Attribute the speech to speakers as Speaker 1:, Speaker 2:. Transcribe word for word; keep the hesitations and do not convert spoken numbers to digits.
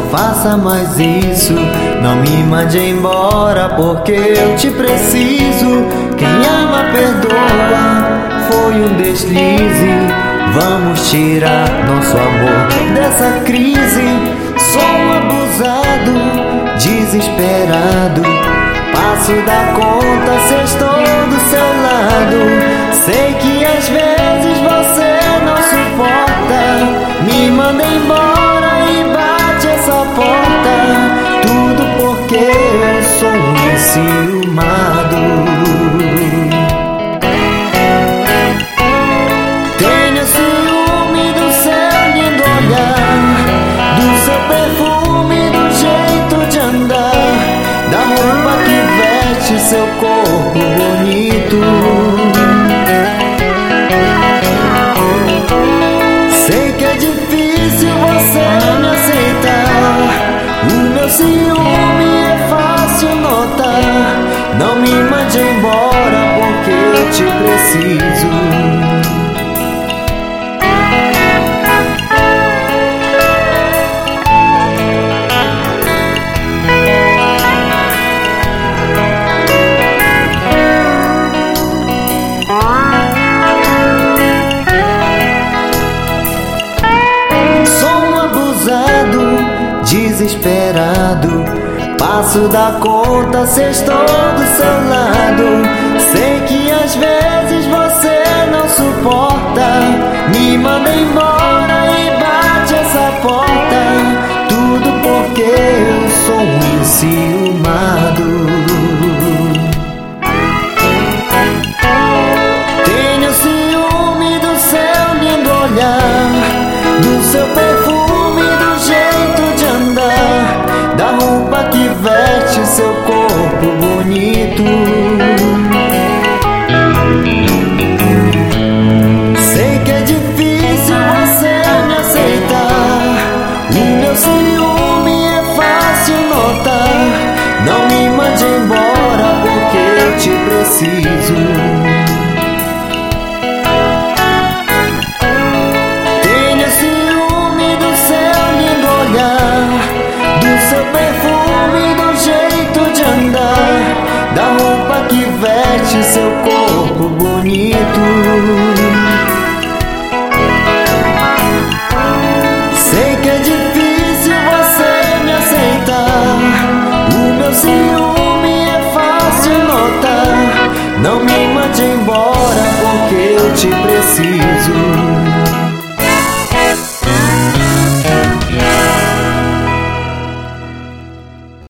Speaker 1: faça mais isso. Não me mande embora porque eu te preciso. Quem ama perdoa, foi um deslize. Vamos tirar nosso amor dessa crise. Sou um abusado, desesperado. Passo da conta se estou do seu lado. Sei que às vezes você não suporta. Me manda embora e bate essa porta. Tudo porque eu sou um enciumado. Tenho ciúme do seu lindo olhar, do seu perfume, do jeito de andar, da roupa que veste seu corpo bonito. Sei que é difícil você me aceitar. O meu ciúme é fácil notar. Não me mande embora porque eu te preciso. Desesperado, passo da conta se estou do seu lado. Sei que às vezes você não suporta. Me manda embora e bate essa porta. Tudo porque eu sou um enciumado. Tenho ciúme do seu lindo olhar, do seu perfume, do jeito de andar, da roupa que veste seu corpo bonito. Sei que é difícil você me aceitar. O meu ciúme é fácil notar. Não me mande embora porque eu te preciso. Da roupa que veste seu corpo bonito. Sei que é difícil você me aceitar. O meu ciúme é fácil notar. Não me